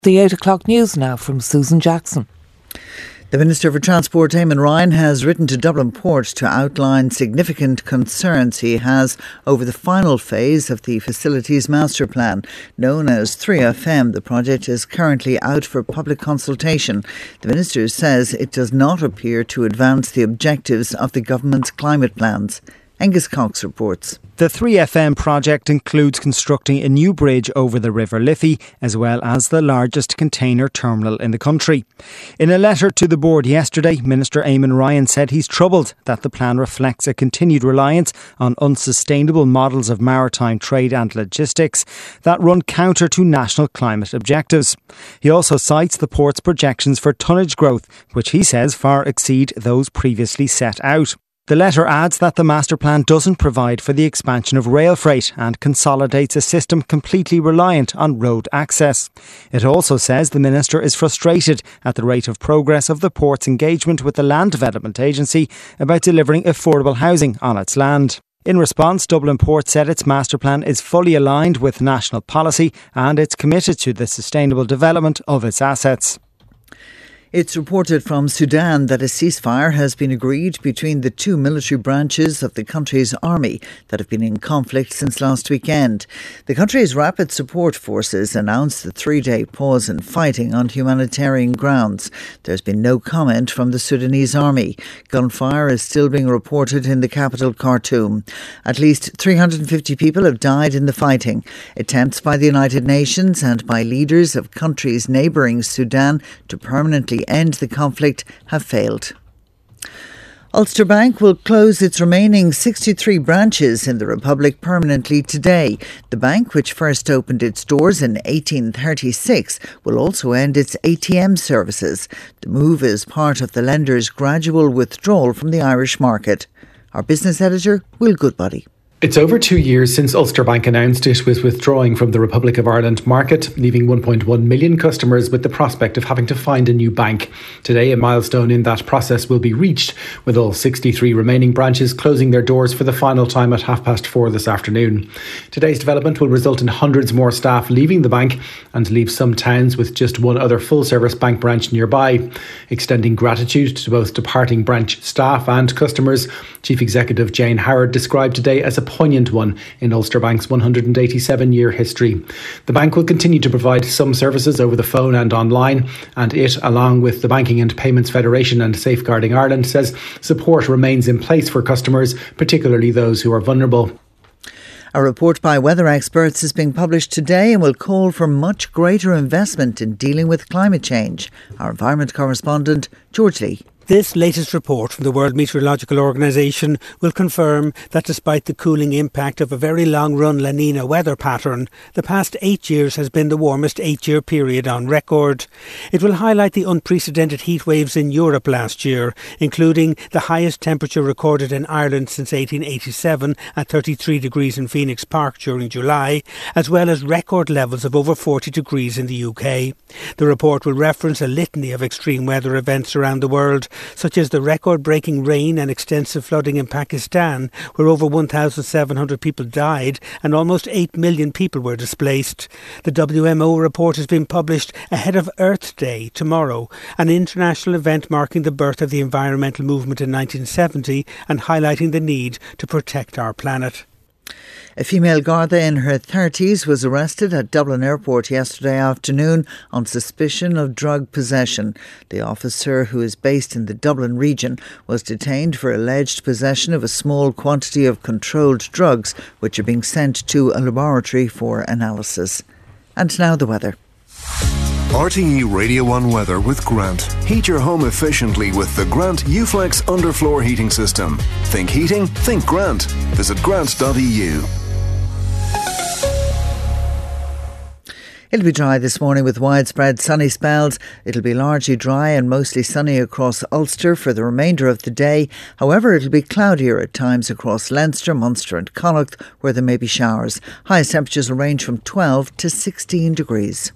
The 8 o'clock news now from Susan Jackson. The Minister for Transport, Eamon Ryan, has written to Dublin Port to outline significant concerns he has over the final phase of the facilities master plan, known as 3FM. The project is currently out for public consultation. The Minister says it does not appear to advance the objectives of the government's climate plans. Angus Cox reports. The 3FM project includes constructing a new bridge over the River Liffey, as well as the largest container terminal in the country. In a letter to the board yesterday, Minister Eamon Ryan said he's troubled that the plan reflects a continued reliance on unsustainable models of maritime trade and logistics that run counter to national climate objectives. He also cites the port's projections for tonnage growth, which he says far exceed those previously set out. The letter adds that the master plan doesn't provide for the expansion of rail freight and consolidates a system completely reliant on road access. It also says the Minister is frustrated at the rate of progress of the port's engagement with the Land Development Agency about delivering affordable housing on its land. In response, Dublin Port said its master plan is fully aligned with national policy and it's committed to the sustainable development of its assets. It's reported from Sudan that a ceasefire has been agreed between the two military branches of the country's army that have been in conflict since last weekend. The country's rapid support forces announced the 3-day pause in fighting on humanitarian grounds. There's been no comment from the Sudanese army. Gunfire is still being reported in the capital, Khartoum. At least 350 people have died in the fighting. Attempts by the United Nations and by leaders of countries neighbouring Sudan to permanently end the conflict have failed. Ulster Bank will close its remaining 63 branches in the Republic permanently today. The bank, which first opened its doors in 1836, will also end its ATM services. The move is part of the lender's gradual withdrawal from the Irish market. Our business editor, Will Goodbody. It's over 2 years since Ulster Bank announced it was withdrawing from the Republic of Ireland market, leaving 1.1 million customers with the prospect of having to find a new bank. Today, a milestone in that process will be reached, with all 63 remaining branches closing their doors for the final time at 4:30 this afternoon. Today's development will result in hundreds more staff leaving the bank and leave some towns with just one other full-service bank branch nearby. Extending gratitude to both departing branch staff and customers, Chief Executive Jane Howard described today as a poignant one in Ulster Bank's 187-year history. The bank will continue to provide some services over the phone and online, and it, along with the Banking and Payments Federation and Safeguarding Ireland, says support remains in place for customers, particularly those who are vulnerable. A report by weather experts is being published today and will call for much greater investment in dealing with climate change. Our environment correspondent, George Lee. This latest report from the World Meteorological Organization will confirm that despite the cooling impact of a very long-run La Nina weather pattern, the past 8 years has been the warmest 8-year period on record. It will highlight the unprecedented heat waves in Europe last year, including the highest temperature recorded in Ireland since 1887 at 33 degrees in Phoenix Park during July, as well as record levels of over 40 degrees in the UK. The report will reference a litany of extreme weather events around the world, such as the record-breaking rain and extensive flooding in Pakistan, where over 1,700 people died and almost 8 million people were displaced. The WMO report has been published ahead of Earth Day tomorrow, an international event marking the birth of the environmental movement in 1970 and highlighting the need to protect our planet. A female Garda in her 30s was arrested at Dublin Airport yesterday afternoon on suspicion of drug possession. The officer, who is based in the Dublin region, was detained for alleged possession of a small quantity of controlled drugs, which are being sent to a laboratory for analysis. And now the weather. RTE Radio 1 weather with Grant. Heat your home efficiently with the Grant UFlex underfloor heating system. Think heating? Think Grant. Visit grant.eu. It'll be dry this morning with widespread sunny spells. It'll be largely dry and mostly sunny across Ulster for the remainder of the day. However, it'll be cloudier at times across Leinster, Munster and Connacht, where there may be showers. Highest temperatures will range from 12 to 16 degrees.